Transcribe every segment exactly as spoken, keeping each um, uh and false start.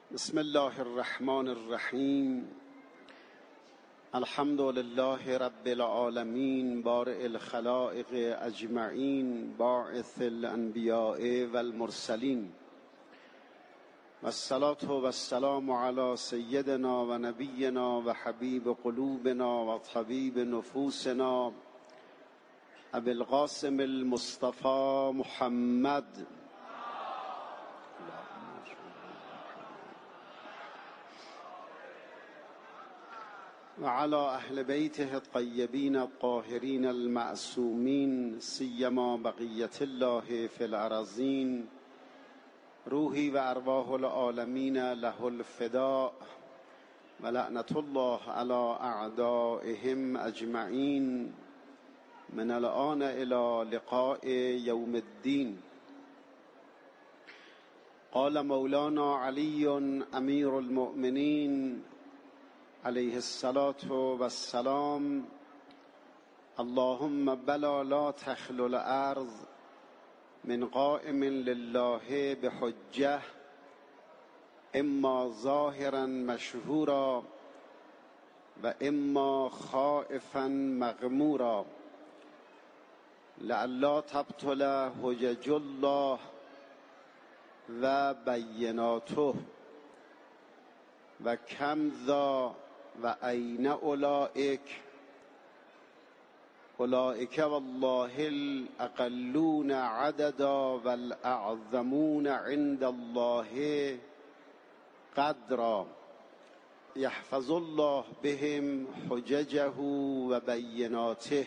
بسم الله الرحمن الرحیم. الحمد لله رب العالمین بارئ الخلائق اجمعین باعث الانبیاء والمرسلین والصلاة والسلام علی سیدنا و نبینا و حبیب قلوبنا و طبیب نفوسنا ابی القاسم المصطفى محمد و علی اهل بیته الطیبین الطاهرین المعصومین سیما بقیة الله فی الارضین. روحی و ارواح العالمین له الفداء و لعنة الله علی اعدائهم اجمعین من الآن الی لقاء یوم الدین. قال مولانا علی امیر المؤمنین علیه الصلاة والسلام: اللهم بلا لا تخلو الارض من قائم لله بحجه اما ظاهرا مشهورا و اما خائفا مغمورا لئلا تبطل حجج الله و بیناته و کم ذا و این اولئک اولئک والله الاقلون عددا والاعظمون عند الله قدرا یحفظ الله بهم حججه و بیناته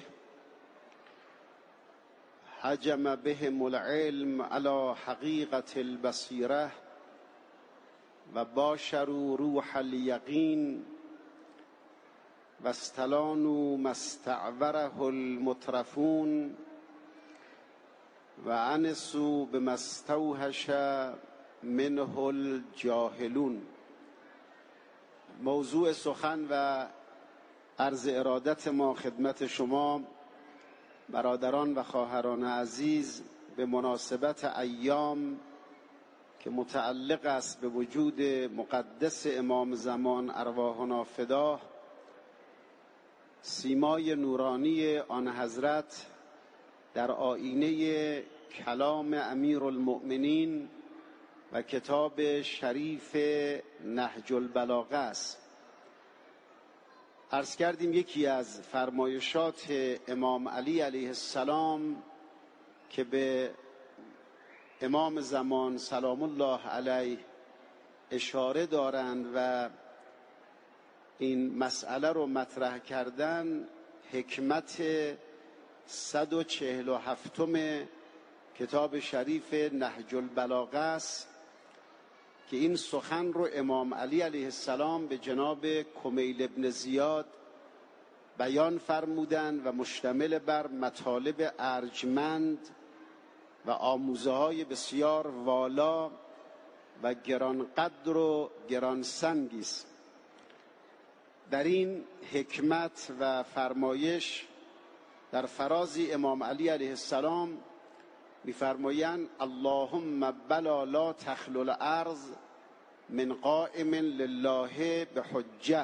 حجم بهم العلم على حقیقة البصیره و باشروا روح الیقین و استلانوا ما استعوره المترفون و انسوا بما استوحش منه الجاهلون. موضوع سخن و عرض ارادت ما خدمت شما برادران و خواهران عزیز به مناسبت ایام که متعلق است به وجود مقدس امام زمان ارواحنا فداه، سیمای نورانی آن حضرت در آیینه کلام امیر المؤمنین و کتاب شریف نهج البلاغه است. عرض کردیم یکی از فرمایشات امام علی علیه السلام که به امام زمان سلام الله علیه اشاره دارند و این مسئله رو مطرح کردن، حکمت صد و چهل و هفتم کتاب شریف نهج البلاغه است که این سخن رو امام علی علیه السلام به جناب کمیل ابن زیاد بیان فرمودند و مشتمل بر مطالب ارجمند و آموزه های بسیار والا و گرانقدر و گرانسنگی است. در این حکمت و فرمایش در فرازی امام علی علیه السلام می‌فرمایند: اللهم بلا لا تخلو الارض من قائم لله بحجه،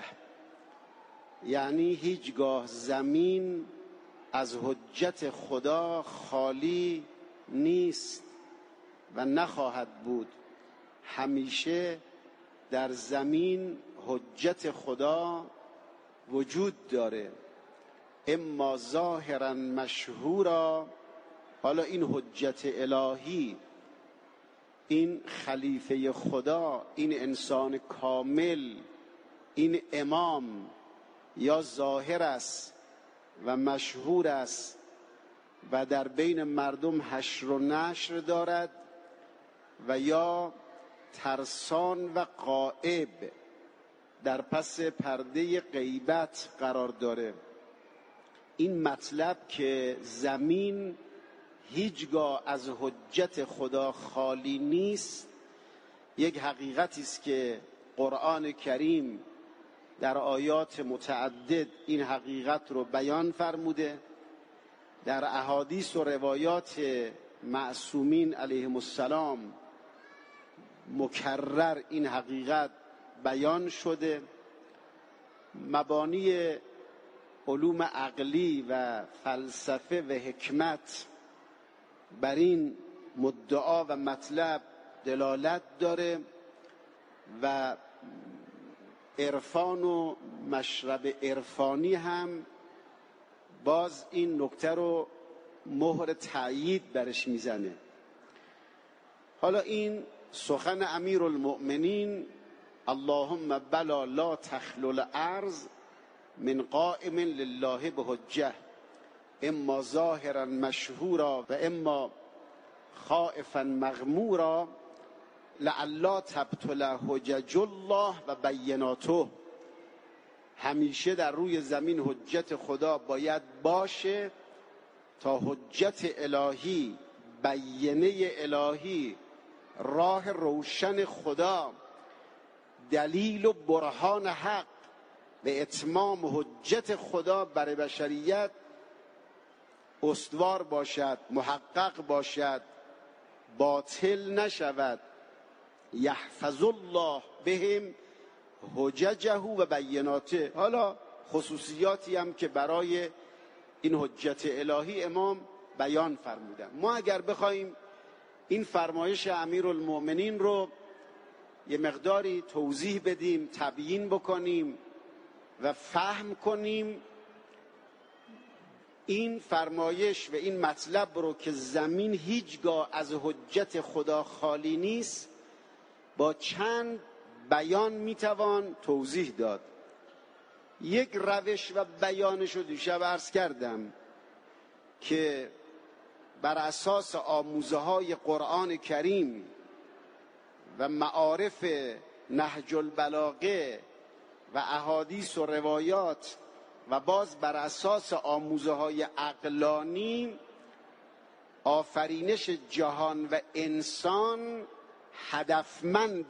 یعنی هیچگاه زمین از حجت خدا خالی نیست و نخواهد بود. همیشه در زمین حجت خدا وجود داره، اما ظاهرا مشهورا. حالا این حجت الهی، این خلیفه خدا، این انسان کامل، این امام یا ظاهر است و مشهور است و در بین مردم حشر و نشر دارد، و یا ترسان و غائب در پس پرده غیبت قرار داره. این مطلب که زمین هیچگاه از حجت خدا خالی نیست یک حقیقتی است که قرآن کریم در آیات متعدد این حقیقت رو بیان فرموده. در احادیث و روایات معصومین علیهم السلام مکرر این حقیقت بیان شده. مبانی علوم عقلی و فلسفه و حکمت بر این مدعا و مطلب دلالت داره و عرفان و مشرب عرفانی هم باز این نکته رو مهر تأیید برش میزنه. حالا این سخن امیرالمؤمنین اللهم بلا لا تخلو الارض من قائم لله بحجه اما ظاهرا مشهورا و اما خائفا مغمورا لعلا تبطل حجج الله و بیناته. همیشه در روی زمین حجت خدا باید باشه تا حجت الهی، بینه الهی، راه روشن خدا، دلیل و برهان حق به اتمام حجت خدا برای بشریت استوار باشد، محقق باشد، باطل نشود. یحفظ الله بهم حججه و بیناته. حالا خصوصیاتی هم که برای این حجت الهی امام بیان فرمودن. ما اگر بخوایم این فرمایش امیرالمؤمنین رو یه مقداری توضیح بدیم، تبیین بکنیم و فهم کنیم، این فرمایش و این مطلب رو که زمین هیچگاه از حجت خدا خالی نیست با چند بیان میتوان توضیح داد. یک روش و بیانش رو دیشب عرض کردم که بر اساس آموزه های قرآن کریم و معارف نهج البلاغه و احادیث و روایات و باز بر اساس آموزه های عقلانی آفرینش جهان و انسان هدفمند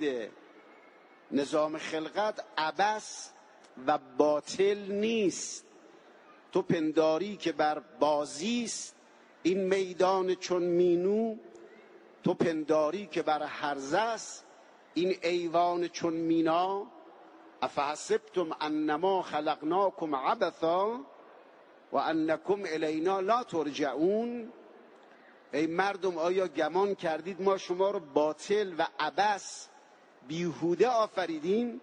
نظام خلقت عبث و باطل نیست. تو پنداری که بر بازیست این میدان چون مینو، تو پنداری که بر هرزه است این ایوان چون مینا. افحسبتم انما خلقناکم عبثا و انکم الینا لا ترجعون. ای مردم آیا گمان کردید ما شما رو باطل و عبث بیهوده آفریدیم؟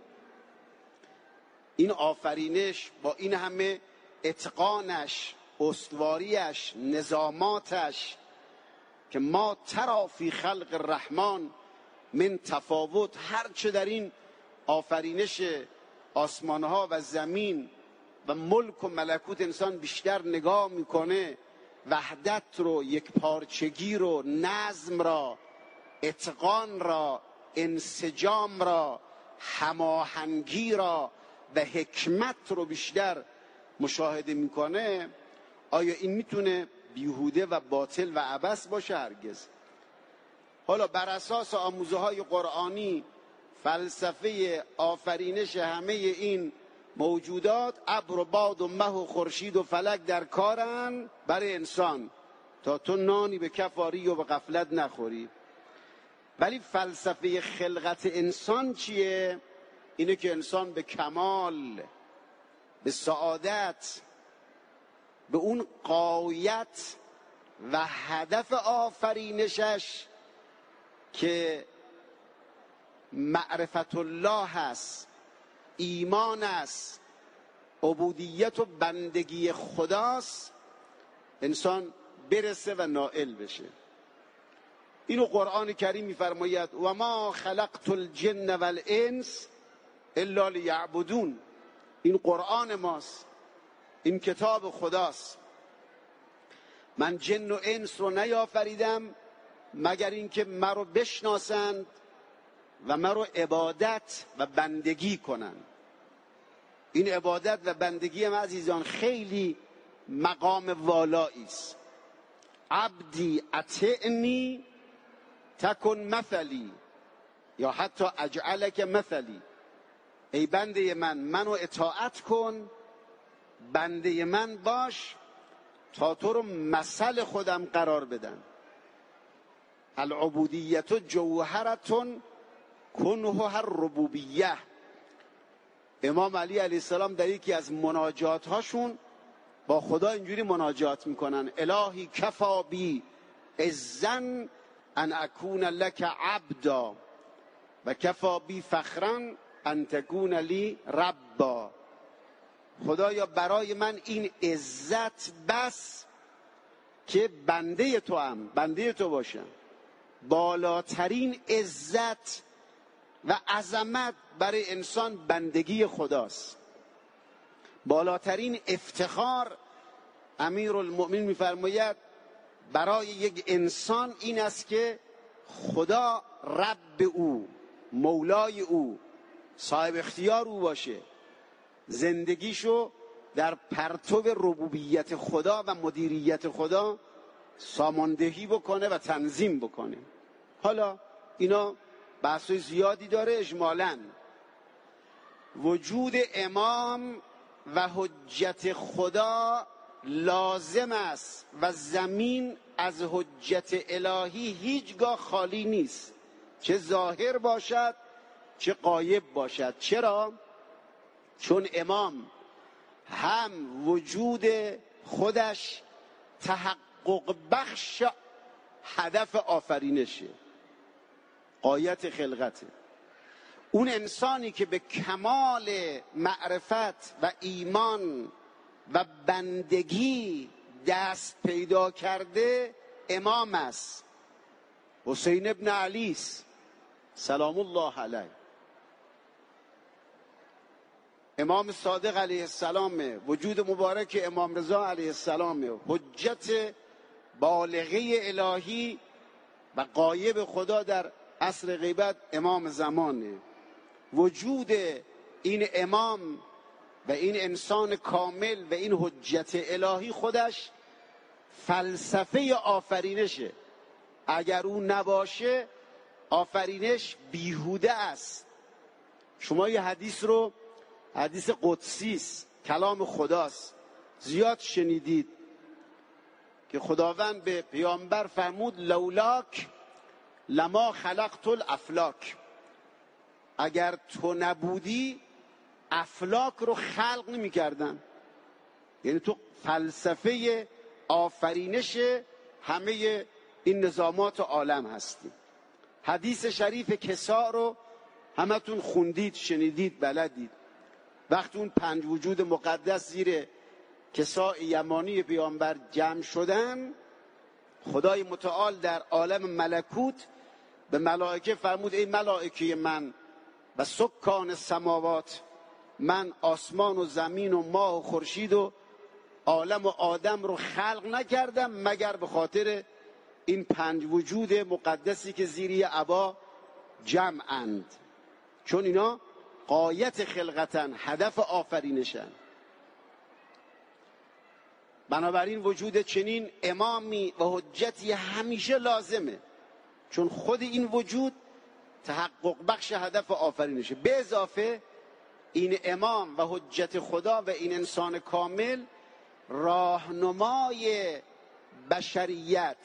این آفرینش با این همه اتقانش، استواریش، نظاماتش که ما ترا فی خلق الرحمن من تفاوت، هرچه در این آفرینش آسمانها و زمین و ملک و ملکوت انسان بیشتر نگاه میکنه، وحدت رو، یک پارچگی رو، نظم را، اتقان را، انسجام را، هماهنگی را و حکمت رو بیشتر مشاهده میکنه، آیا این میتونه بیهوده و باطل و عبث باشه؟ هرگز. حالا بر اساس آموزه های قرآنی فلسفه آفرینش همه این موجودات، ابر و باد و مه و خورشید و فلک در کارن برای انسان تا تو نانی به کف آری و به غفلت نخوری. ولی فلسفه خلقت انسان چیه؟ اینه که انسان به کمال، به سعادت، به اون غایت و هدف آفرینشش که معرفت الله هست، ایمان است، عبودیت و بندگی خداست، انسان برسه و نائل بشه. اینو قرآن کریم میفرماید و ما خلقت الجن والانس الا لیعبدون. این قرآن ماست، این کتاب خداست. من جن و انس رو نیافریدم مگر اینکه مرا بشناسند و مرا عبادت و بندگی کنند. این عبادت و بندگی هم عزیزان خیلی مقام والایی است. عبدی اطعنی تکن مثلی، یا حتی اجعلک مثلی. ای بنده من، منو اطاعت کن، بنده من باش تا تو رو مثل خودم قرار بدم. العبودیت جوهرتون کنه الربوبیه. امام علی علیه السلام در یکی از مناجات هاشون با خدا اینجوری مناجات میکنن: الهی کفا بی عزن ان اکون لک عبدا و کفا بی فخرا ان تکون لی ربا. خدایا برای من این عزت بس که بنده تو هم بنده تو باشم. بالاترین عزت و عظمت برای انسان بندگی خداست. بالاترین افتخار، امیرالمؤمنین میفرماید، برای یک انسان این است که خدا رب او، مولای او، صاحب اختیار او باشه، زندگیشو در پرتو ربوبیت خدا و مدیریت خدا ساماندهی بکنه و تنظیم بکنه. حالا اینا بحثای زیادی داره. اجمالاً وجود امام و حجت خدا لازم است و زمین از حجت الهی هیچگاه خالی نیست، چه ظاهر باشد چه غایب باشد. چرا؟ چون امام هم وجود خودش تحقق بخش هدف آفرینشه، غایت خلقته. اون انسانی که به کمال معرفت و ایمان و بندگی دست پیدا کرده امام است. حسین ابن علی است سلام الله علیه. امام صادق علیه السلام، وجود مبارک امام رضا علیه السلام، حجت بالغه الهی و غایب خدا در عصر غیبت امام زمانه. وجود این امام و این انسان کامل و این حجت الهی خودش فلسفه آفرینشه. اگر اون نباشه آفرینش بیهوده است. شما یه حدیث رو، حدیث قدسی است، کلام خداست، زیاد شنیدید که خداوند به پیامبر فرمود لولاک لما خلقت الافلاک. اگر تو نبودی افلاک رو خلق نمی کردن. یعنی تو فلسفه آفرینش همه این نظامات عالم هستی. حدیث شریف کسا رو همتون خوندید، شنیدید، بلدید. وقتی اون پنج وجود مقدس زیر کسا یمانی پیامبر جمع شدن، خدای متعال در عالم ملکوت به ملائکه فرمود ای ملائکه من و سکان سماوات، من آسمان و زمین و ماه و خورشید و عالم و آدم رو خلق نکردم مگر به خاطر این پنج وجود مقدسی که زیری عبا جمعند، چون اینا غایت خلقتن، هدف آفرینشن. بنابراین وجود چنین امامی و حجتی همیشه لازمه، چون خود این وجود تحقق بخش هدف آفرینشه. به اضافه این امام و حجت خدا و این انسان کامل راهنمای بشریت،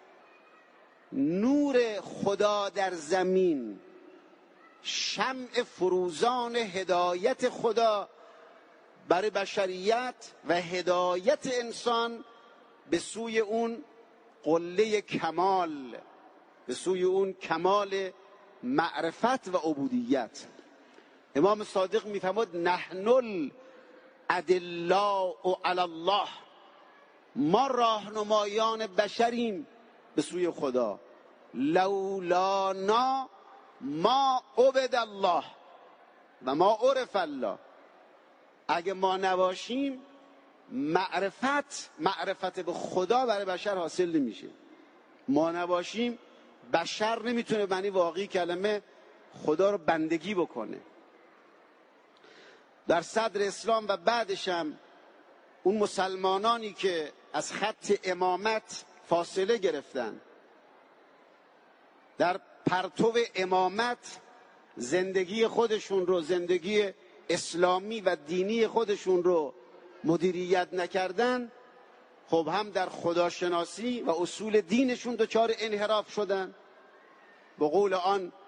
نور خدا در زمین، شمع فروزان هدایت خدا برای بشریت و هدایت انسان به سوی اون قله کمال، به سوی اون کمال معرفت و عبودیت. امام صادق میفرماد نحن الادلاء علی الله، ما راهنمایان بشریم به سوی خدا. لولانا ما عبد الله و ما عرف الله. اگه ما نباشیم معرفت معرفت به خدا برای بشر حاصل نمیشه. ما نباشیم بشر نمیتونه معنی واقعی کلمه خدا رو بندگی بکنه. در صدر اسلام و بعدش هم اون مسلمانانی که از خط امامت فاصله گرفتن، در پرتو امامت زندگی خودشون رو، زندگی اسلامی و دینی خودشون رو مدیریت نکردن، خب هم در خداشناسی و اصول دینشون دچار انحراف شدن. به قول آن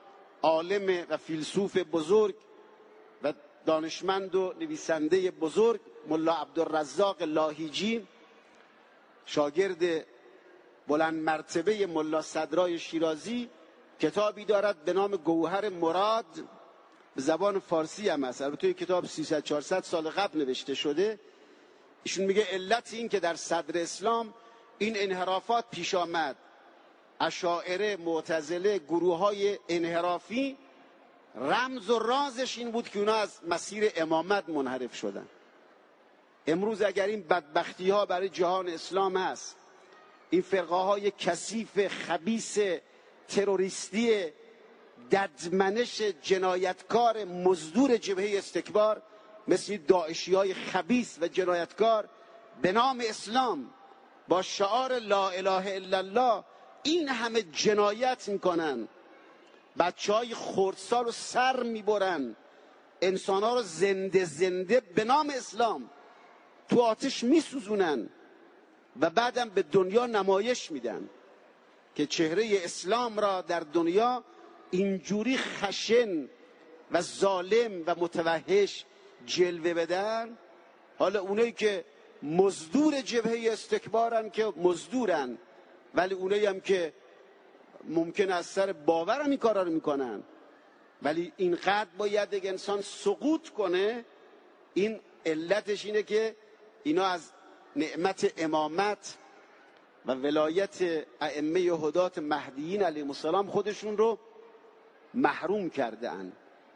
عالم و فیلسوف بزرگ و دانشمند و نویسنده بزرگ ملا عبدالرزاق لاهیجی، شاگرد بلند مرتبه ملا صدرای شیرازی، کتابی دارد به نام گوهر مراد، به زبان فارسی هم هست، البته این کتاب سیصد چهارصد سال قبل نوشته شده. ایشون میگه علت این که در صدر اسلام این انحرافات پیش آمد، اشاعره، معتزله، گروه های انحرافی، رمز و رازش این بود که اونا از مسیر امامت منحرف شدن. امروز اگر این بدبختی ها برای جهان اسلام هست، این فرقه های کثیف خبیث تروریستی ددمنش جنایتکار مزدور جبهه استکبار مثل داعشی های خبیث و جنایتکار به نام اسلام با شعار لا اله الا الله این همه جنایت میکنن، بچه های خردسال رو سر میبرن، انسان ها رو زنده زنده به نام اسلام تو آتش میسوزونن و بعدم به دنیا نمایش میدن که چهره اسلام را در دنیا اینجوری خشن و ظالم و متوحش جلوه بدن. حالا اونایی که مزدور جبهه استکبارن که مزدورن، ولی اونایی هم که ممکن از سر باورم این کارا رو میکنن، ولی اینقدر باید یک انسان سقوط کنه. این علتش اینه که اینا از نعمت امامت و ولایت ائمه هدات مهدیین علیهم السلام خودشون رو محروم کرده اند.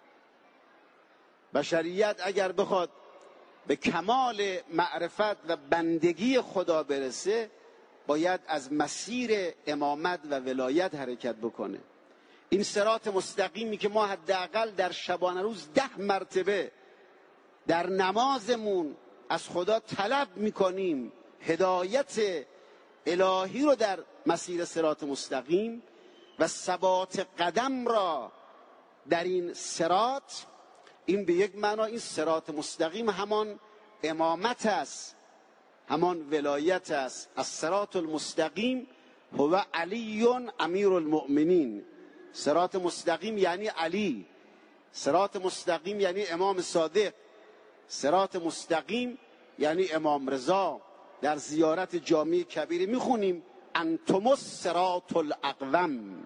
بشریت اگر بخواد به کمال معرفت و بندگی خدا برسه باید از مسیر امامت و ولایت حرکت بکنه. این صراط مستقیمی که ما حداقل در شبانه روز ده مرتبه در نمازمون از خدا طلب میکنیم هدایت الهی رو در مسیر صراط مستقیم و ثبات قدم را در این صراط، این به یک معنا این صراط مستقیم همان امامت است، همان ولایت است. الصراط المستقیم هو علی امیر المؤمنین. صراط مستقیم یعنی علی، صراط مستقیم یعنی امام صادق، صراط مستقیم یعنی امام رضا. در زیارت جامع کبیره میخونیم انتم الصراط الاقوم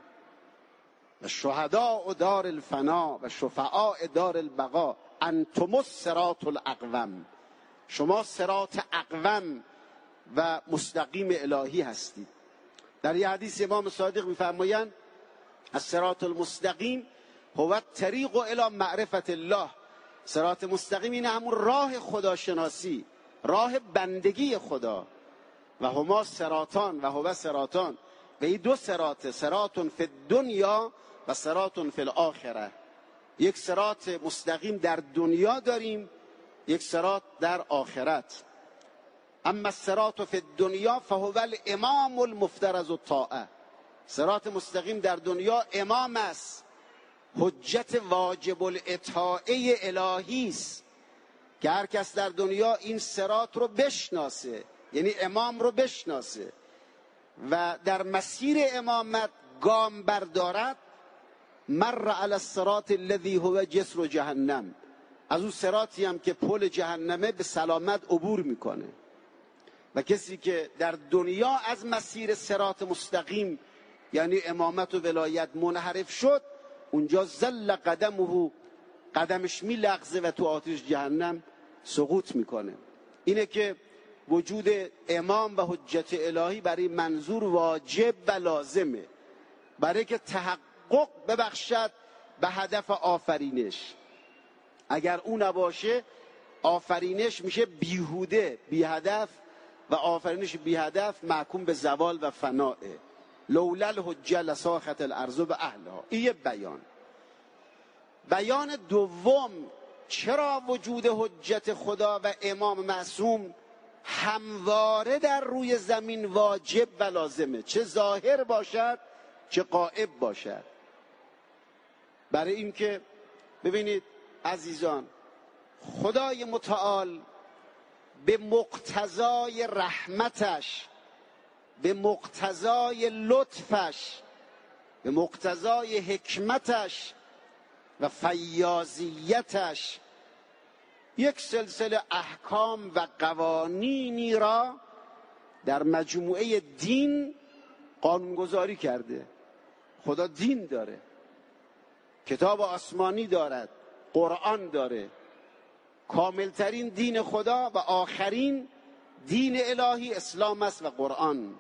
و شهداء دار الفنا و شفعاء دار البقا، انتم الصراط الاقوم، شما صراط اقوم و مستقیم الهی هستید. در یه حدیث امام صادق میفرمایند الصراط المستقیم هو الطریق الی معرفت الله. صراط مستقیم این همون راه خداشناسی، راه بندگی خدا. و هما صراطان و هو صراطان، و این دو صراط، صراط فی الدنیا و صراط فی الاخره. یک صراط مستقیم در دنیا داریم، یک صراط در آخرت. اما الصراط فی الدنیا فهو الامام المفترض الطاعه. صراط مستقیم در دنیا امام است، حجت واجب الاطاعه الهی است که هر کس در دنیا این صراط رو بشناسه، یعنی امام رو بشناسه و در مسیر امامت گام بردارد، مر علی الصراط الذی هو جسر جهنم، از اون صراطی هم که پل جهنمه به سلامت عبور میکنه. و کسی که در دنیا از مسیر صراط مستقیم یعنی امامت و ولایت منحرف شد، اونجا زل قدمه، قدمش میلغزه و تو آتش جهنم سقوط میکنه. اینه که وجود امام و حجت الهی برای منظور واجب و لازمه، برای که تحقق ببخشد به هدف آفرینش. اگر اون نباشه آفرینش میشه بیهوده، بی هدف، و آفرینش بی هدف محکوم به زوال و فناه. لولا الحجه لساخت الارض و اهلها. این یه بیان. بیان دوم، چرا وجود حجت خدا و امام معصوم همواره در روی زمین واجب و لازمه، چه ظاهر باشد چه غائب باشد؟ برای این که ببینید عزیزان، خدای متعال به مقتضای رحمتش، به مقتضای لطفش، به مقتضای حکمتش و فیاضیتش یک سلسله احکام و قوانینی را در مجموعه دین قانونگذاری کرده. خدا دین داره، کتاب آسمانی دارد، قرآن داره، کاملترین دین خدا و آخرین دین الهی اسلام است و قرآن.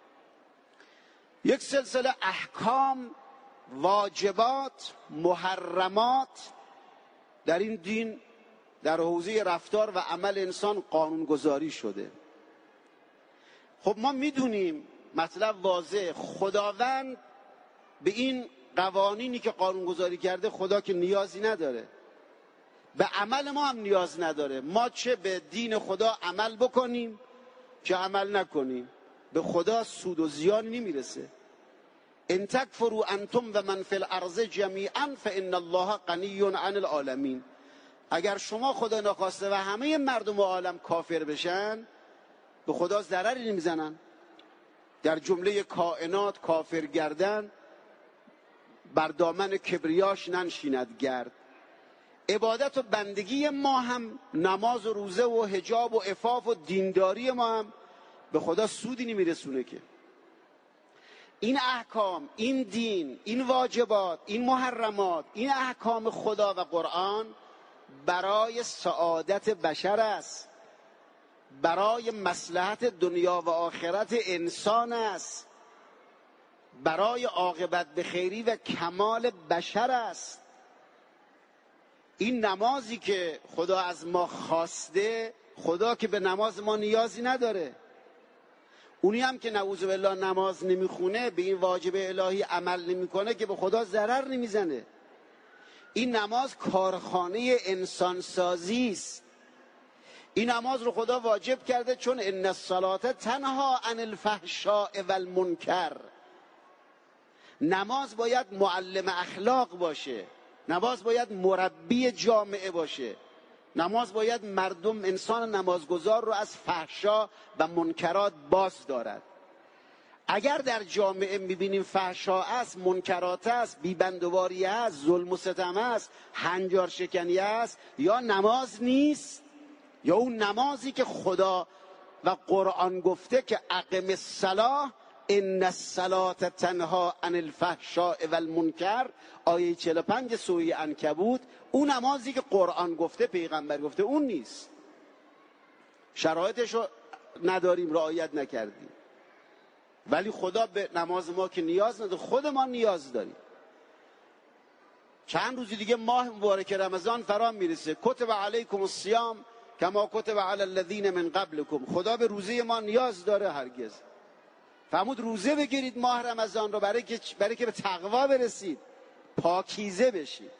یک سلسله احکام، واجبات، محرمات در این دین در حوزه رفتار و عمل انسان قانونگذاری شده. خب ما میدونیم، مطلب واضح، خداوند به این قوانینی که قانونگذاری کرده خدا که نیازی نداره، به عمل ما هم نیاز نداره. ما چه به دین خدا عمل بکنیم چه عمل نکنیم به خدا سود و زیانی نمیرسه. ان تکفروا انتم و من فی الارض جمیعا فان الله غنی عن العالمین. اگر شما خدا نخواسته و همه مردم عالم کافر بشن، به خدا ضرری نمیزنن. در جمله کائنات کافر گردن بر دامن کبریاش ننشیند گرد. عبادت و بندگی ما هم، نماز و روزه و حجاب و عفاف و دینداری ما هم به خدا سودی نمیرسونه. که این احکام، این دین، این واجبات، این محرمات، این احکام خدا و قرآن برای سعادت بشر است، برای مصلحت دنیا و آخرت انسان است، برای عاقبت به خیری و کمال بشر است. این نمازی که خدا از ما خواسته، خدا که به نماز ما نیازی نداره. اونی هم که نعوذ بالله نماز نمیخونه، به این واجب الهی عمل نمیکنه، که به خدا ضرر نمیزنه. این نماز کارخانه انسانسازی است. این نماز رو خدا واجب کرده چون ان الصلاة تنها عن الفحشاء والمنکر. نماز باید معلم اخلاق باشه، نماز باید مربی جامعه باشه، نماز باید مردم، انسان نمازگزار رو از فحشا و منکرات باز دارد. اگر در جامعه میبینیم فحشا است، منکرات است، بیبندواری است، ظلم و ستم است، هنجار شکنی است، یا نماز نیست، یا اون نمازی که خدا و قرآن گفته که اقم الصلاة ان الصلاة تنها عن الفحشاء والمنکر، آیه چهل و پنج سوره عنکبوت، اون نمازی که قرآن گفته، پیغمبر گفته، اون نیست. شرایطش رو نداریم، رعایت نکردیم. ولی خدا به نماز ما که نیاز نداره، خود ما نیاز داریم. چند روزی دیگه ماه مبارک رمضان فرا میرسه. کتب علیکم الصیام کما کتب علی الذین من قبلکم. خدا به روزه ما نیاز داره؟ هرگز. فرمود روزه بگیرید ماه رمضان رو، برای که برای که به تقوا برسید، پاکیزه بشید.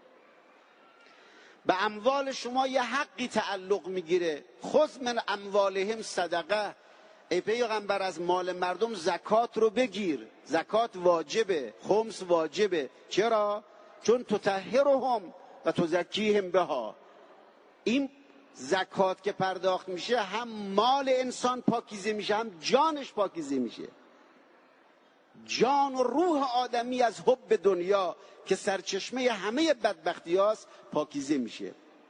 به اموال شما یه حقی تعلق میگیره. خذ من اموالهم صدقه. ای پیغمبر از مال مردم زکات رو بگیر. زکات واجبه، خمس واجبه. چرا؟ چون تطهرهم و تزکیهم بها. این زکات که پرداخت میشه، هم مال انسان پاکیزه میشه، هم جانش پاکیزه میشه. جان و روح آدمی از حب دنیا که سرچشمه همه بدبختی هاست پاکیزه میشه.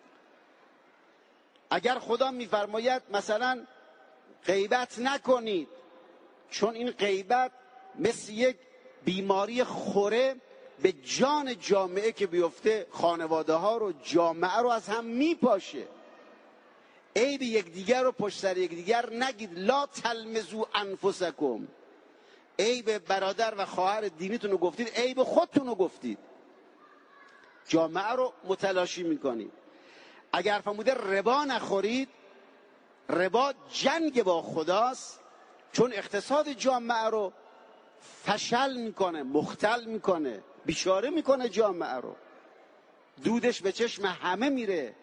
اگر خدا میفرماید مثلا غیبت نکنید، چون این غیبت مثل یک بیماری خوره به جان جامعه که بیفته، خانواده ها رو، جامعه رو از هم میپاشه. عیب یکدیگر رو پشت سر یکدیگر نگید. لا تلمزوا انفسکم. عیب برادر و خواهر دینیتون رو گفتید، عیب خودتون رو گفتید. جامعه رو متلاشی میکنید. اگر فرموده ربا نخورید، ربا جنگ با خداست، چون اقتصاد جامعه رو فشل میکنه، مختل میکنه، بیچاره میکنه جامعه رو، دودش به چشم همه میره.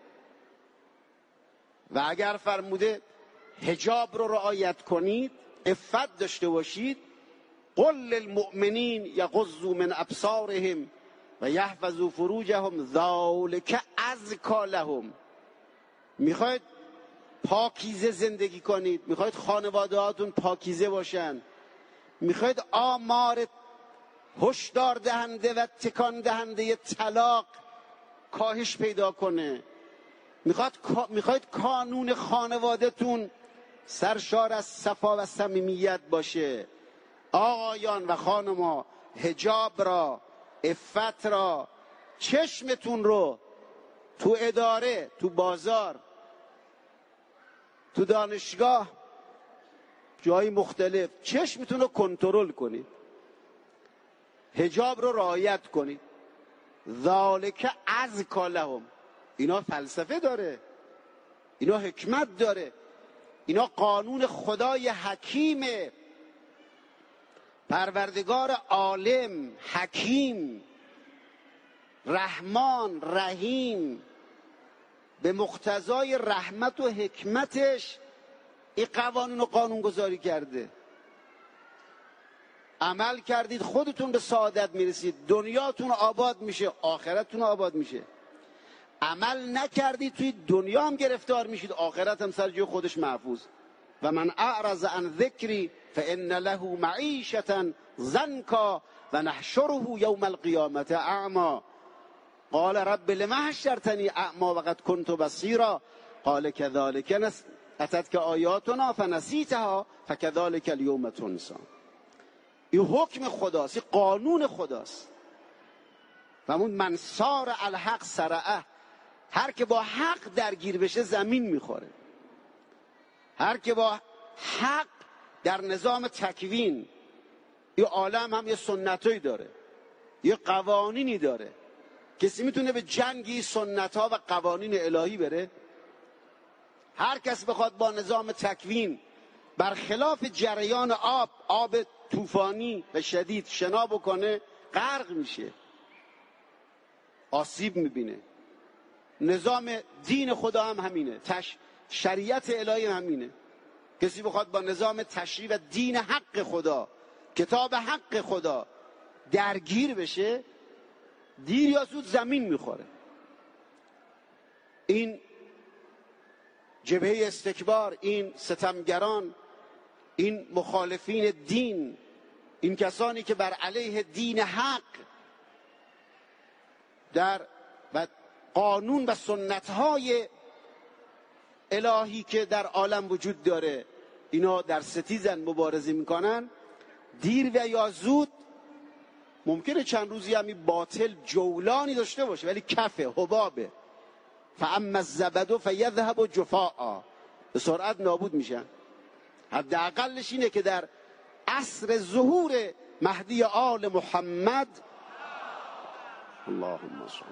و اگر فرموده حجاب رو رعایت کنید، عفت داشته باشید، قل للمؤمنین یغضوا من ابصارهم و یحفظوا فروجهم ذلک ازکی لهم. میخواید پاکیزه زندگی کنید، میخواید خانواده هاتون پاکیزه باشن، میخواید آمار هشدار دهنده و تکان دهنده طلاق کاهش پیدا کنه، میخواد میخواید کانون خانوادهتون سرشار از صفا و صمیمیت باشه، آقایان و خانما حجاب را، عفت را، چشمتون رو تو اداره، تو بازار، تو دانشگاه، جای مختلف چشمتون رو کنترل کنید، حجاب رو رعایت کنید. ذالک ازکی لهم. اینا فلسفه داره، اینا حکمت داره، اینا قانون خدای حکیمه. پروردگار عالم، حکیم، رحمان، رحیم، به مقتضای رحمت و حکمتش این قوانین و قانون گذاری کرده. عمل کردید خودتون به سعادت میرسید، دنیاتون آباد میشه، آخرتتون آباد میشه. عمل نکردید توی دنیا هم گرفتار میشید، آخرت هم سر جای خودش محفوظ. و من اعرض عن ذکری فان له معیشة ضنکا و نحشره یوم القیامة اعمی. قال رب لم حشرتنی اعمی وقد کنت بصیرا قال كذلك اتتک آیاتنا فنسیتها فكذلك اليوم تنسی. این حکم خداست، این قانون خداست. و همون من سار الحق سرعه، هر که با حق درگیر بشه زمین میخوره. هر که با حق در نظام تکوین، این عالم هم یه سنتایی داره، یه قوانینی داره. کسی میتونه به جنگی سنتها و قوانین الهی بره؟ هر کس بخواد با نظام تکوین برخلاف جریان آب، آب طوفانی و شدید شنا بکنه، غرق میشه، آسیب میبینه. نظام دین خدا هم همینه، تش... شریعت الهی هم همینه. کسی بخواد با نظام تشریع و دین حق خدا، کتاب حق خدا درگیر بشه، دیر یا زود زمین میخوره. این جبهه استکبار، این ستمگران، این مخالفین دین، این کسانی که بر علیه دین حق در و قانون و سنتهای الهی که در عالم وجود داره، اینا در ستیزن، مبارزه میکنن، دیر و یا زود ممکنه چند روزی همی باطل جولانی داشته باشه، ولی کفه، حبابه. فاما الزبد فیذهب جفاء، به سرعت نابود میشن. حداقلش اینه که در عصر ظهور مهدی آل محمد، اللهم صل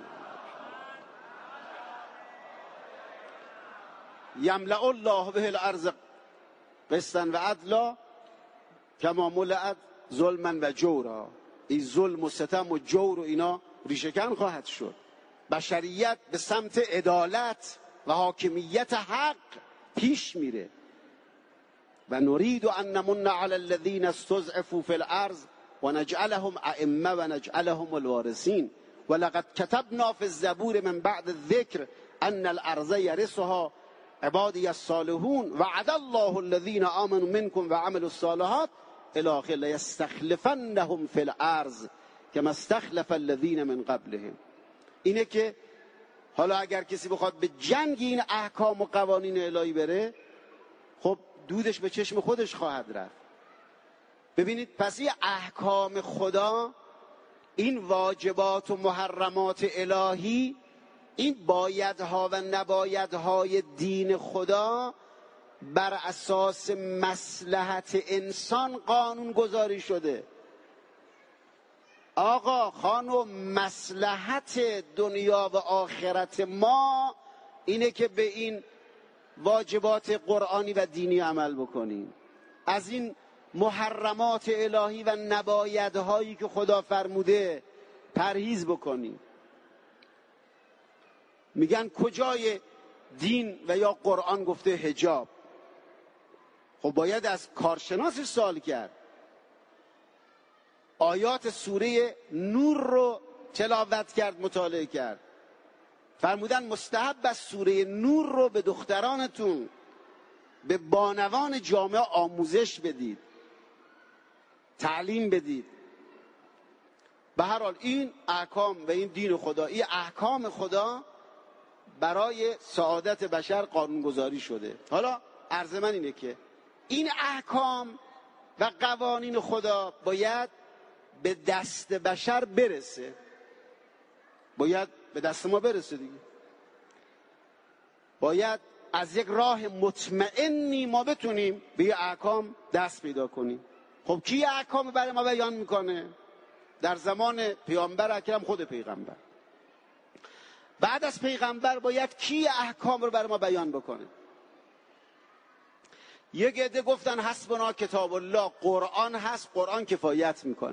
یملأ الله به الارض قسطا و عدلا کما ملأت ظلما و جورا. این ظلم و ستم و جور و اینا ریشه‌کن خواهد شد. بشریت به سمت عدالت و حاکمیت حق پیش میره. و نرید ان نمن علی الذین استضعفوا فی الارض و نجعلهم ائمه و نجعلهم الوارثین و لقد کتبنا فی الزبور من بعد الذکر ان الارض یرثها عبادی الصالحون وعد الله الذین آمنوا منکم و عملوا الصالحات الی آخر لیستخلفنهم فی الارض کما استخلف الذین من قبلهم. اینه که حالا اگر کسی بخواد به جنگ این احکام و قوانین الهی بره، خب دودش به چشم خودش خواهد رفت. ببینید، پس این احکام خدا، این واجبات و محرمات الهی، این بایدها و نبایدهای دین خدا بر اساس مصلحت انسان قانون گذاری شده. آقا خانم، مصلحت دنیا و آخرت ما اینه که به این واجبات قرآنی و دینی عمل بکنیم، از این محرمات الهی و نبایدهایی که خدا فرموده پرهیز بکنیم. میگن کجای دین و یا قرآن گفته حجاب؟ خب باید از کارشناسش سوال کرد. آیات سوره نور رو تلاوت کرد، مطالعه کرد. فرمودن مستحب است سوره نور رو به دخترانتون، به بانوان جامعه آموزش بدید، تعلیم بدید. به هر حال این احکام و این دین خدا، این احکام خدا برای سعادت بشر قانونگذاری شده. حالا عرض من اینه که این احکام و قوانین خدا باید به دست بشر برسه، باید به دست ما برسه دیگه. باید از یک راه مطمئنی ما بتونیم به این احکام دست پیدا کنیم. خب کی احکام برای ما بیان میکنه؟ در زمان پیامبر اکرم خود پیغمبر. بعد از پیغمبر باید کی احکام رو برای ما بیان بکنه؟ یک عده گفتن حسبنا کتاب الله، قرآن هست، قرآن کفایت میکنه.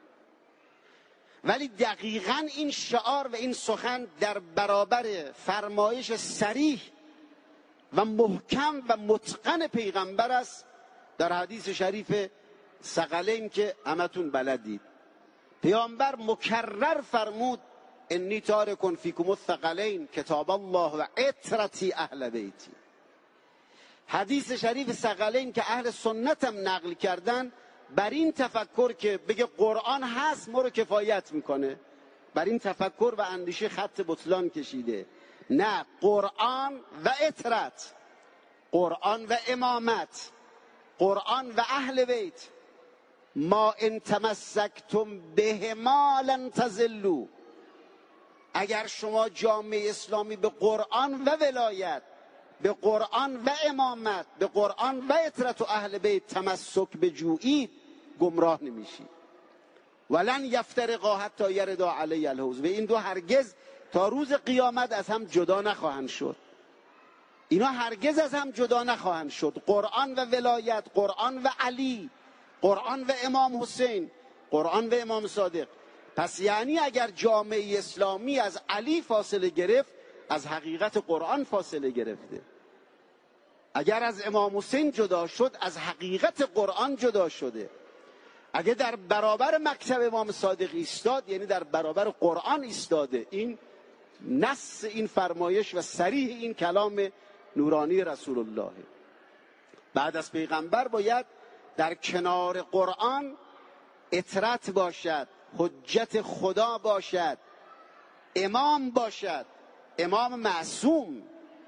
ولی دقیقاً این شعار و این سخن در برابر فرمایش صریح و محکم و متقن پیغمبر است در حدیث شریف ثقلین که همتون بلدید. پیامبر مکرر فرمود انی تارک فیکم الثقلین کتاب الله و عترتی اهل بیتی. حدیث شریف ثقلین که اهل سنت هم نقل کردن بر این تفکر که بگه قرآن هست ما رو کفایت میکنه، بر این تفکر و اندیشه خط بطلان کشیده. نه، قرآن و عترت، قرآن و امامت، قرآن و اهل بیت، ما ان تمسکتم بهما لن تضلوا. اگر شما جامعه اسلامی به قرآن و ولایت، به قرآن و امامت، به قرآن و عترت و اهل بیت تمسک بجویید گمراه نمیشید. ولن یفترقا حتی یردا علی الحوض. و این دو هرگز تا روز قیامت از هم جدا نخواهند شد. اینا هرگز از هم جدا نخواهند شد. قرآن و ولایت، قرآن و علی، قرآن و امام حسین، قرآن و امام صادق. پس یعنی اگر جامعه اسلامی از علی فاصله گرفت، از حقیقت قرآن فاصله گرفته. اگر از امام حسین جدا شد، از حقیقت قرآن جدا شده. اگر در برابر مکتب امام صادق ایستاد، یعنی در برابر قرآن ایستاده. این نص این فرمایش و صریح این کلام نورانی رسول الله. بعد از پیغمبر باید در کنار قرآن عترت باشد، حجت خدا باشد، امام باشد، امام معصوم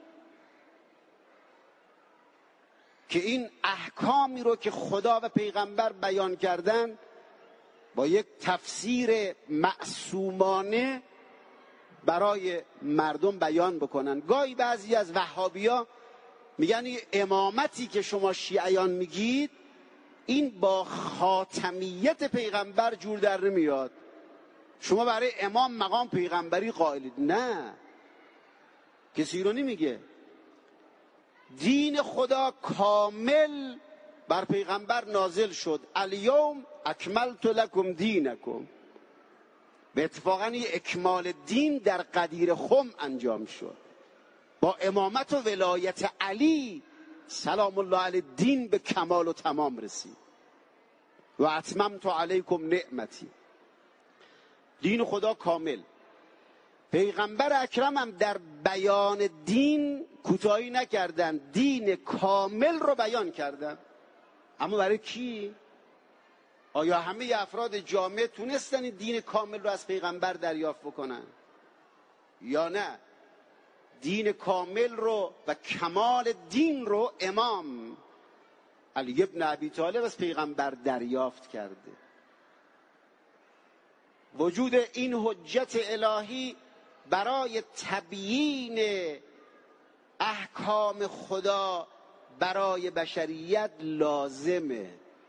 که این احکامی رو که خدا و پیغمبر بیان کردن با یک تفسیر معصومانه برای مردم بیان بکنن. گاهی بعضی از وهابیا میگن این امامتی که شما شیعیان میگید این با خاتمیت پیغمبر جور در نمیاد، شما برای امام مقام پیغمبری قائلید. نه، کسی رو نمیگه. دین خدا کامل بر پیغمبر نازل شد. الیوم اکملت لکم دینکم. به اتفاقا این اکمال دین در قدیر خم انجام شد. با امامت و ولایت علی سلام الله علیه دین به کمال و تمام رسید. و اتممت علیکم نعمتی. دین خدا کامل. پیغمبر اکرم هم در بیان دین کوتاهی نکردن، دین کامل رو بیان کردن. اما برای کی؟ آیا همه افراد جامعه تونستن دین کامل رو از پیغمبر دریافت بکنن یا نه؟ دین کامل رو و کمال دین رو امام علی ابن ابی طالب از پیغمبر دریافت کرده. وجود این حجت الهی برای تبیین احکام خدا برای بشریت لازمه.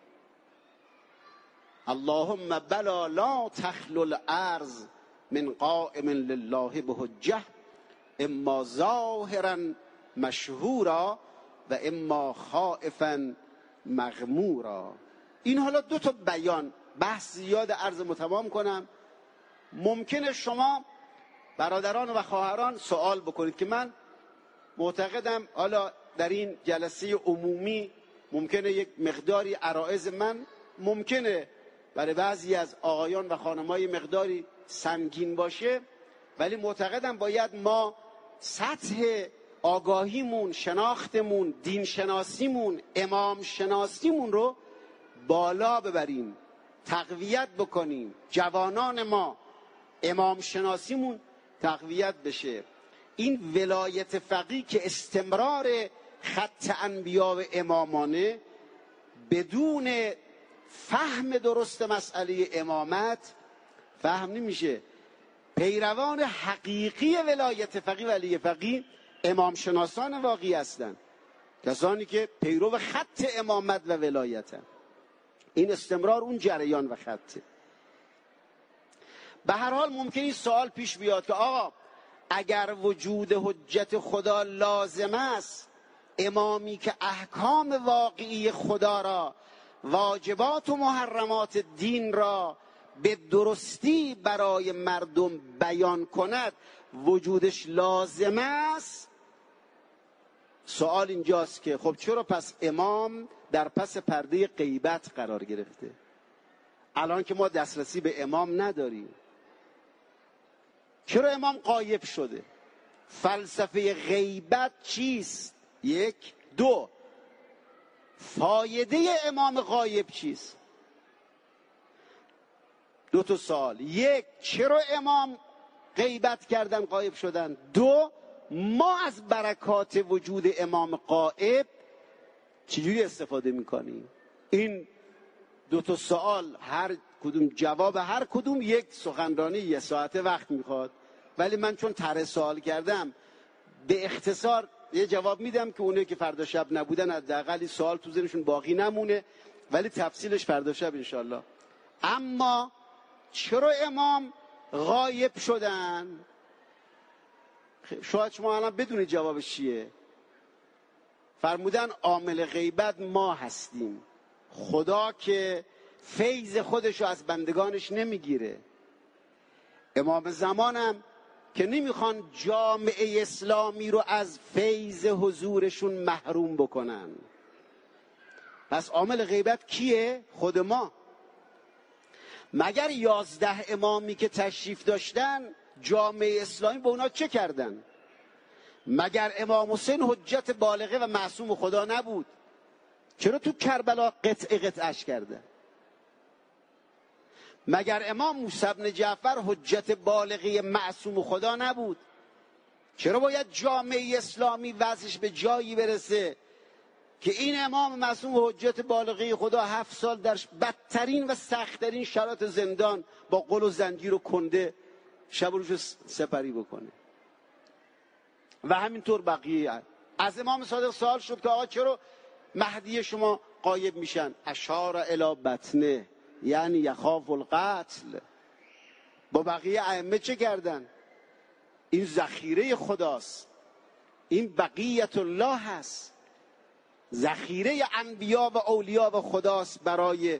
اللهم بلا لا تخلو الارض من قائم لله بحجه اما ظاهرا مشهورا و اما خائفا مغمورا. این حالا دو تا بیان، بحث زیاد، عرض متمام کنم. ممکنه شما برادران و خواهران سوال بکنید که من معتقدم حالا در این جلسه عمومی ممکنه یک مقداری عرایض من ممکنه برای بعضی از آقایان و خانمای مقداری سنگین باشه، ولی معتقدم باید ما سطح آگاهیمون، شناختمون، دین شناسیمون، امام شناسیمون رو بالا ببریم تقویت بکنیم، جوانان ما امام شناسیمون تقویت بشه. این ولایت فقیه که استمرار خط انبیا و امامانه، بدون فهم درست مسئله امامت فهم نمیشه. پیروان حقیقی ولایت فقیه ولی فقیه امام شناسان واقعی هستند، کسانی که پیرو خط امامت و ولایتن. این استمرار اون جریان و خطه. به هر حال ممکنی سوال پیش بیاد که آقا اگر وجود حجت خدا لازم است، امامی که احکام واقعی خدا را، واجبات و محرمات دین را به درستی برای مردم بیان کند، وجودش لازم است؟ سوال اینجاست که خب چرا پس امام در پس پرده غیبت قرار گرفته؟ الان که ما دسترسی به امام نداریم، چرا امام غایب شده؟ فلسفه غیبت چیست؟ یک. دو، فایده امام غایب چیست؟ دو تا سوال. یک، چرا امام غیبت کردن، غایب شدن؟ دو، ما از برکات وجود امام غایب چجوری استفاده میکنیم؟ این دو تا سوال هر کدوم جواب هر کدوم یک سخنرانی یه ساعت وقت میخواد، ولی من چون طرح سوال کردم به اختصار یه جواب میدم که اونه که فردا شب نبودن حداقل سوال تو ذهنشون باقی نمونه، ولی تفصیلش فردا شب انشالله. اما چرا امام غایب شدن؟ شاید شما الان بدونید جوابش چیه. فرمودن عامل غیبت ما هستیم. خدا که فیض خودشو از بندگانش نمیگیره، امام زمانم که نمیخوان جامعه اسلامی رو از فیض حضورشون محروم بکنن. پس عامل غیبت کیه؟ خود ما. مگر یازده امامی که تشریف داشتن جامعه اسلامی به اونا چه کردن؟ مگر امام حسین حجت بالغه و معصوم خدا نبود؟ چرا تو کربلا قطع قطعش کرده؟ مگر امام موسی بن جعفر حجت بالغه معصوم خدا نبود؟ چرا باید جامعه اسلامی وضعش به جایی برسه که این امام معصوم حجت بالغه خدا هفت سال در بدترین و سختترین شرایط زندان با قل و زنجیر و کنده شب و روز سپری بکنه؟ و همینطور بقیه. از امام صادق سوال شد که آقا چرا مهدی شما غایب میشن؟ اشار الی بطنه، یعنی یخاف القتل. با بقیه ائمه چه کردن؟ این ذخیره خداست، این بقیت الله هست، ذخیره انبیا و اولیا و خداست برای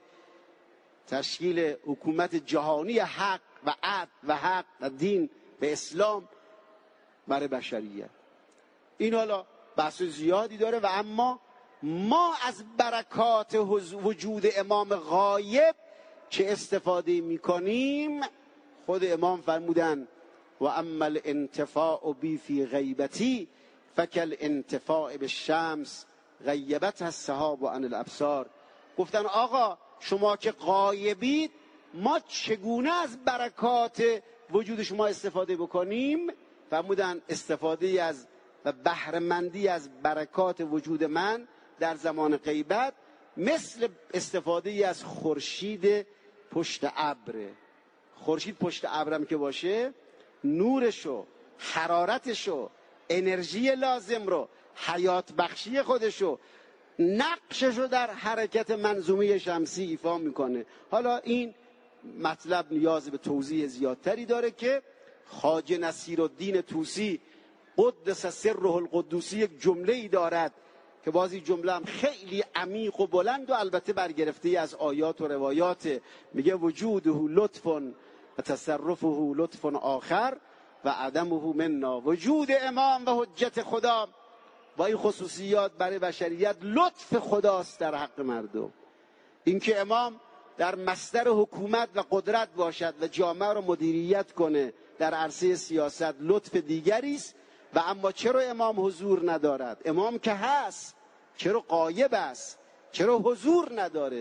تشکیل حکومت جهانی حق و عدل و حق و دین به اسلام برای بشریت. این حالا بحث زیادی داره و اما ما از برکات وجود امام غایب چه استفاده میکنیم؟ خود امام فرمودن و اما الانتفاع بی فی غیبتی فکل انتفاع بالشمس غیبتها السحاب عن الابصار. گفتن آقا شما که غایبید، ما چگونه از برکات وجود شما استفاده بکنیم؟ فرمودن استفاده از و بهره‌مندی از برکات وجود من در زمان غیبت مثل استفاده از خورشید پشت ابر. خورشید پشت ابرم که باشه، نورشو، حرارتشو، انرژی لازم رو، حیات بخشی خودشو، نقششو در حرکت منظومه شمسی ایفا میکنه. حالا این مطلب نیاز به توضیح زیادتری داره که خواجه نصیرالدین طوسی قدس سره القدوسی یک جمله ای دارد که بازی جمله هم خیلی عمیق و بلند و البته برگرفته از آیات و روایات. میگه وجوده لطف و تصرفه لطف آخر و عدمه منا. وجود امام و حجت خدا با این خصوصیات برای بشریت لطف خداست در حق مردم. اینکه امام در مصدر حکومت و قدرت باشد و جامعه رو مدیریت کنه در عرصه سیاست لطف دیگری است. و اما چرا امام حضور ندارد؟ امام که هست، چرا غایب است؟ چرا حضور نداره؟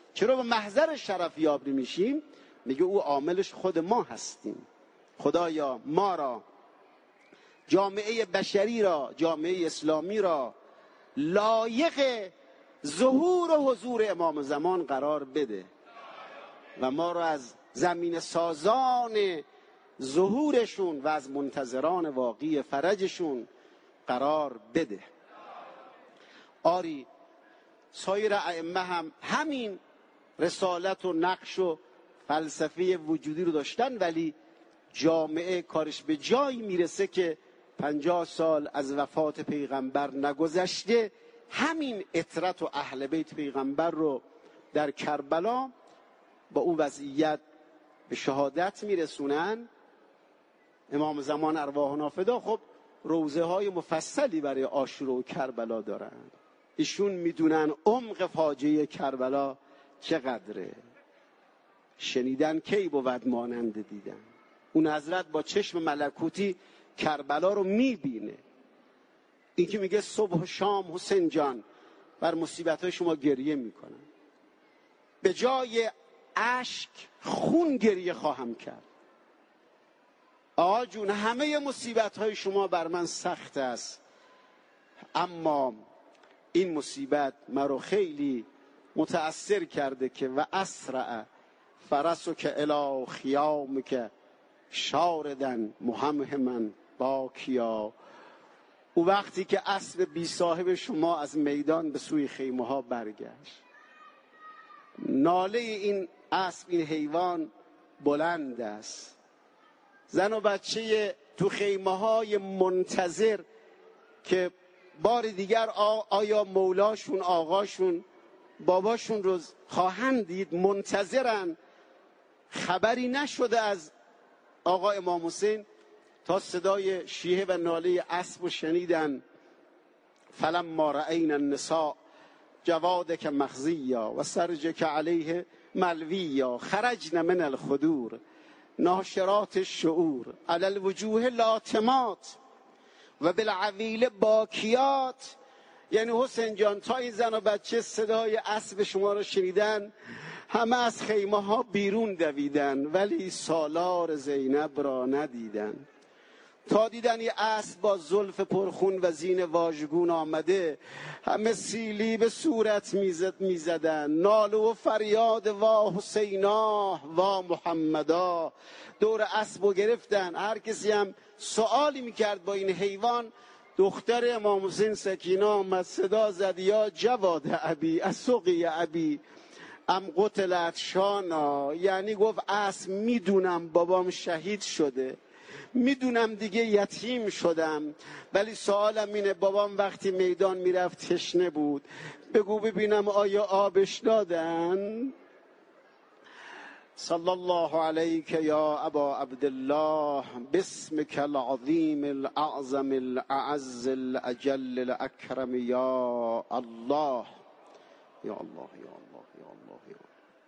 چرا به محضر شرف یاب میشیم؟ میگه او عاملش خود ما هستیم. خدایا ما را، جامعه بشری را، جامعه اسلامی را لایق ظهور و حضور امام زمان قرار بده و ما را از زمین سازان ظهورشون و از منتظران واقعی فرجشون قرار بده. آری سایر ائمه هم همین رسالت و نقش و فلسفه وجودی رو داشتن، ولی جامعه کارش به جایی میرسه که پنجاه سال از وفات پیغمبر نگذشته همین اطرت و اهل بیت پیغمبر رو در کربلا با اون وضعیت به شهادت میرسونن. امام زمان ارواح فدا خب روزه های مفصلی برای عاشورا و کربلا دارن. ایشون میدونن عمق فاجعه کربلا چقدره. شنیدن کی بود مانند دیدن. اون حضرت با چشم ملکوتی کربلا رو میبینه. این که میگه صبح و شام حسین جان بر مصیبت‌های شما گریه میکنن، به جای اشک خون گریه خواهم کرد. آقا جون همه مصیبت‌های شما بر من سخت است، اما این مصیبت مرا خیلی متأثر کرده که و اسرع فرسک الی خیامک شاردن مهمهما باکیا. او وقتی که اسب بی صاحب شما از میدان به سوی خیمه ها برگشت، ناله این اسب، این حیوان بلند است. زن و بچه تو خیمه های منتظر که بار دیگر آیا مولاشون، آقاشون، باباشون رو خواهند دید، منتظرن. خبری نشده از آقا امام حسین تا صدای شیهه و ناله اسب رو شنیدن. فلما رأینا النساء جوادک مخزیا و سرجک علیه ملویا خرجن من الخدور ناشرات الشعور علی الوجوه لاتمات و بالعویل باکیات. یعنی حسین جان تا این زن و بچه صدای اسب شما رو شنیدن همه از خیمه ها بیرون دویدن، ولی سالار زینب را ندیدن. تا دیدن یه اسب با زلف پرخون و زین واژگون آمده، همه سیلی به صورت میزد میزدن، ناله و فریاد وا حسینا وا محمدا. دور اسبو گرفتن. هر کسی هم سوالی میکرد با این حیوان. دختر امام حسین سکینه آمد صدا زد یا جواد ابی اسقی ابی ام قتلت شانا. یعنی گفت اسب میدونم بابام شهید شده، میدونم دیگه یتیم شدم، ولی سوالم اینه بابام وقتی میدان میرفت تشنه بود، بگو ببینم آیا آبش دادن؟ صلی الله علیک یا ابا عبدالله باسمک العظیم الاعظم الاعز الاجل الاکرم یا الله یا الله یا الله یا الله یا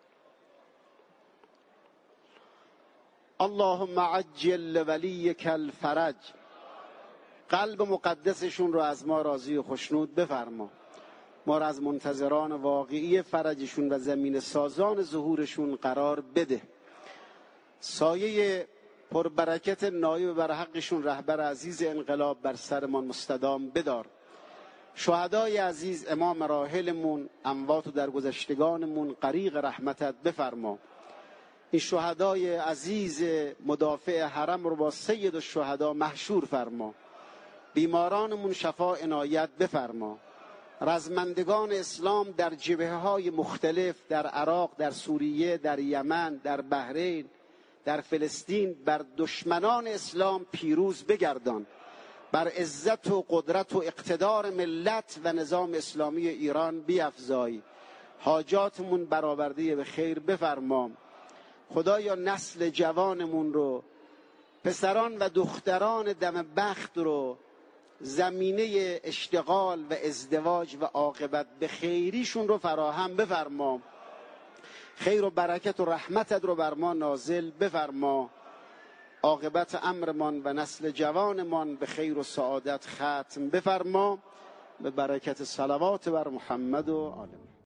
اللهم عجل ولیک الفرج. قلب مقدسشون رو از ما راضی و خوشنود بفرما. ما را از منتظران واقعی فرجشون و زمین سازان ظهورشون قرار بده. سایه پربرکت نایب بر حقشون رهبر عزیز انقلاب بر سرمان مستدام بدار. شهدای عزیز امام مراحلمون، اموات و درگذشتگانمون غریق رحمتت بفرما. این شهدای عزیز مدافع حرم رو با سید الشهدا محشور فرما. بیمارانمون شفا عنایت بفرما. رزمندگان اسلام در جبهه‌های مختلف، در عراق، در سوریه، در یمن، در بحرین، در فلسطین، بر دشمنان اسلام پیروز بگردان. بر عزت و قدرت و اقتدار ملت و نظام اسلامی ایران بیفزای. حاجاتمون برآورده به خیر بفرما. خدایا نسل جوانمون رو، پسران و دختران دم بخت رو زمینه اشتغال و ازدواج و عاقبت به خیریشون رو فراهم بفرما. خیر و برکت و رحمتت رو بر ما نازل بفرما. عاقبت امرمان و نسل جوانمان به خیر و سعادت ختم بفرما. به برکت صلوات بر محمد و آل